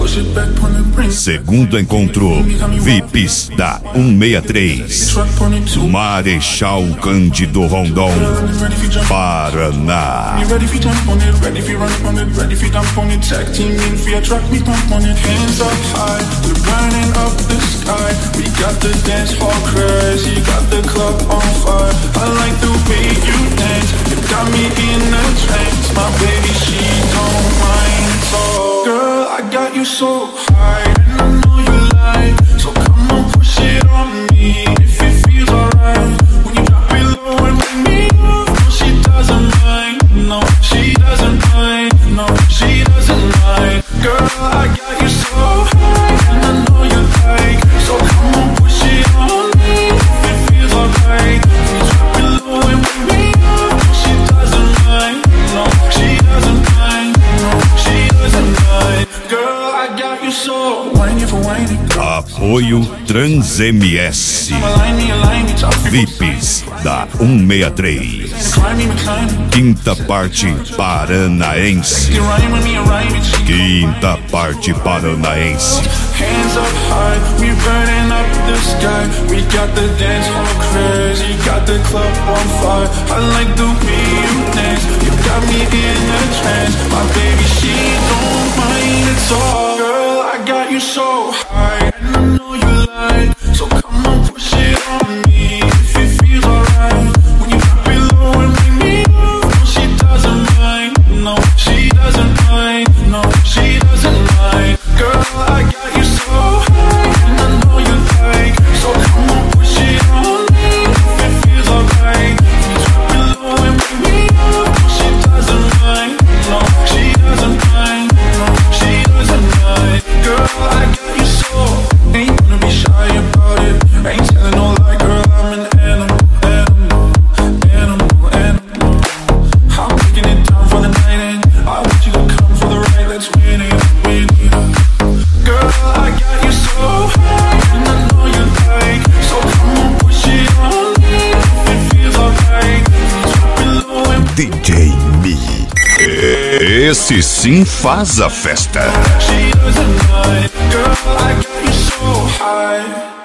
Segundo encontro, VIPs da 163, Marechal Cândido Rondon, Paraná. Girl, I got you so high, and I know you like, so come on, push it on me. If it feels alright, when you drop it low and bring me up. No, she doesn't mind, no, she doesn't mind, no, she doesn't mind. Girl, I got you so high, and I know you like, so come on, push it on me. If it feels alright, when you drop it low and bring me up. No, she doesn't mind, no, she doesn't mind, no, she doesn't mind. Girl, I got you so whiny for whiny. Apoio TransMS, VIPs da 163, Quinta Parte Paranaense. Quinta Parte Paranaense. Hands up high, we burning up the sky. We got the dance hall crazy, got the club on fire. I like the way you dance, you got me in a trance. My baby, she don't mind at all. Girl, I got you so high, and I know you like, so come on, push it on me. If it feels alright, when you drop it low and bring me up. No, she doesn't mind, no, she doesn't mind, no, she doesn't mind. Girl, I got you so high, and I know you like, so come on, push it on me. If it feels alright, when you drop it low and bring me up. No, she doesn't mind, no, she doesn't mind, no, she doesn't mind. Girl, I got you so, ain't gonna be shy about it. Ain't telling no lie, girl, I'm an animal, animal, animal, animal. I'm taking it down for the night, and I want you to come for the ride. Let's win it, win it. Girl, I got you so high, and I know you like, so come on, push it on me. If it feels alright, drop it low and DJ Mi. Esse sim faz a festa. she doesn't mind. Girl, I got you so high.